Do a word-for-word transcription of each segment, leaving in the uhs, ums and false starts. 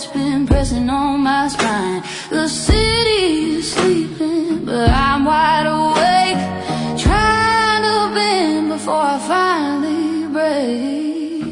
that's been pressing on my spine. The city is sleeping, but I'm wide awake, trying to bend before I finally break.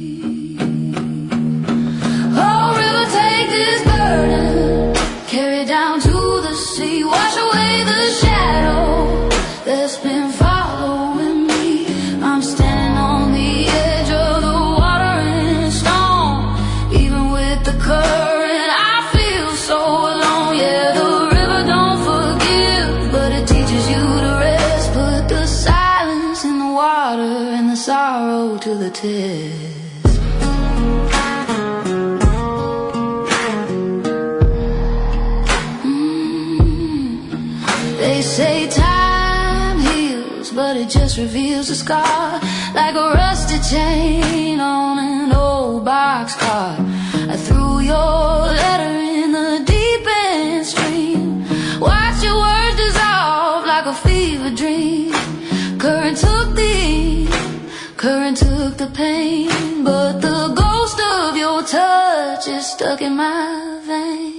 Oh, river, take this burden, carry it down to the sea, wash away the shadow that's been following me. I'm standing on the edge of the water and storm, even with the current I feel so alone. Yeah, the river don't forgive, but it teaches you to rest. Put the silence in the water and the sorrow to the test. They say time heals, but it just reveals a scar, like a rusty chain on an old boxcar. I threw your letter in the deep end stream, watched your words dissolve like a fever dream. Current took the, current took the pain, but the ghost of your touch is stuck in my vein.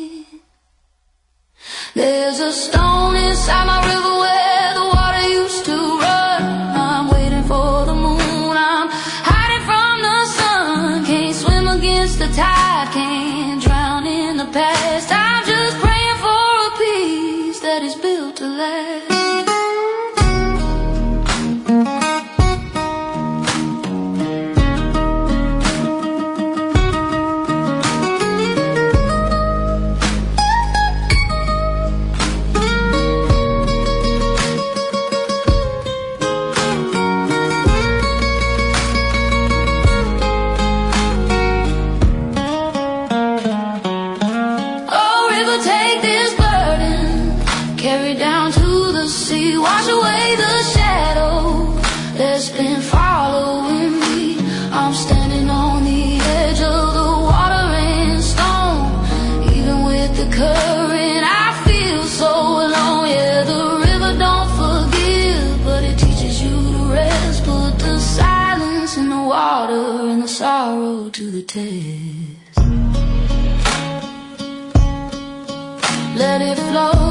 There's a stone inside my river where the water used to run. I'm waiting for the moon, I'm hiding from the sun. Can't swim against the tide, can't drown in the past. I'm just praying for a peace that is built to last. Wash away the shadow that's been following me. I'm standing on the edge of the water and stone, even with the current I feel so alone. Yeah, the river don't forgive, but it teaches you to rest. Put the silence in the water and the sorrow to the test. Let it flow.